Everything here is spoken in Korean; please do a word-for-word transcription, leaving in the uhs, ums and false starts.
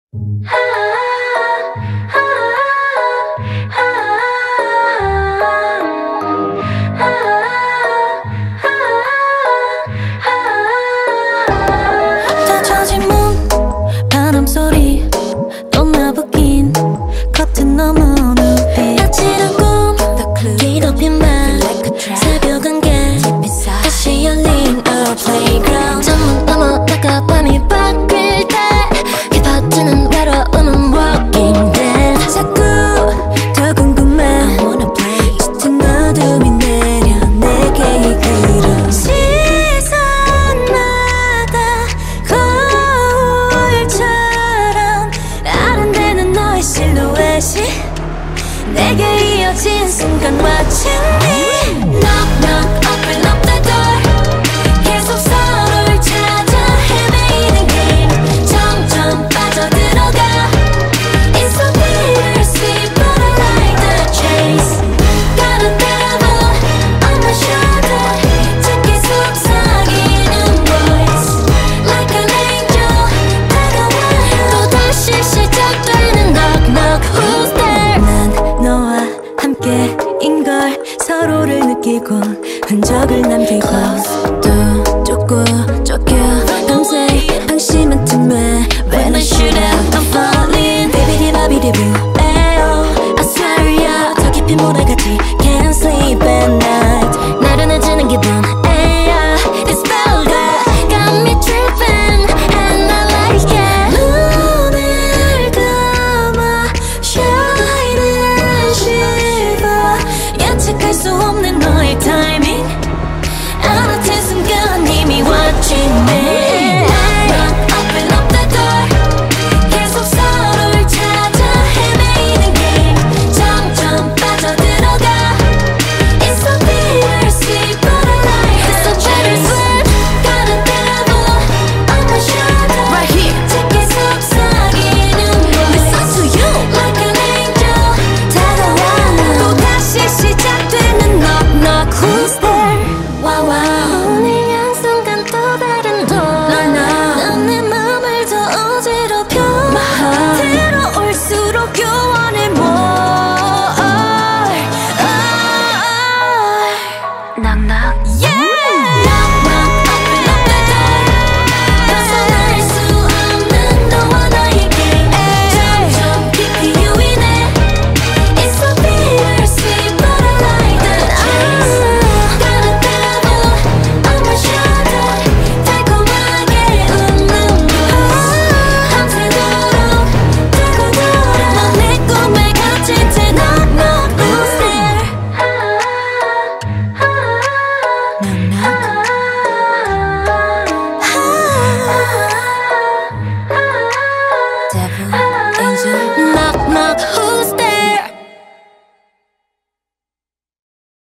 닫혀진 문 바람 소리 또 나부긴 커튼 너머 눈빛 아찔한 꿈 뒤덮인 밤 새벽 안개 다시 열린 our playground 창문 넘어 나가 밤이 바뀔 때 깊어지는 외로움은 walking dead 자꾸 더 궁금해 I wanna play 짙은 어둠이 내려 내게 이끌어 시선마다 거울처럼 아른대는 너의 실루엣이 내게 이어진 순간 watching me Knock knock open up the door 계속 서로를 찾아 헤매이는 game 점점 빠져들어가 It's so bittersweet but I like the chase Got a devil on my shoulder 작게 속삭이는 voice Like an angel 다가와요 또다시 시작되는 knock knock who's there 난 너와 함께인걸 서로를 느끼고 흔적을 남기고 또 쫓고 쫓겨 밤새 방심한 틈에 When I shoot out I'm falling 비비디바비디부 에어 I swear yeah 더 깊이 몰아가지 Can't sleep at night 나른해지는 기분 에야 This spell that got me tripping And I like it 눈을 감아 Shine and shiver 예측할 수 없는 너의 타이밍 알아챈 순간 이미 watching me Knock, open up the door 계속 서로를 찾아 헤매이는 game 점점 빠져들어가 It's so bittersweet but I like it It's so bittersweet Got a devil on my shoulder Right here 작게 속삭이는 voice Listen to you Like an angel 다가와 또다시 시작되는 knock knock Who's there wow wow 오늘 양 순간 또 다른 door 넌 내 맘을 더 어지럽혀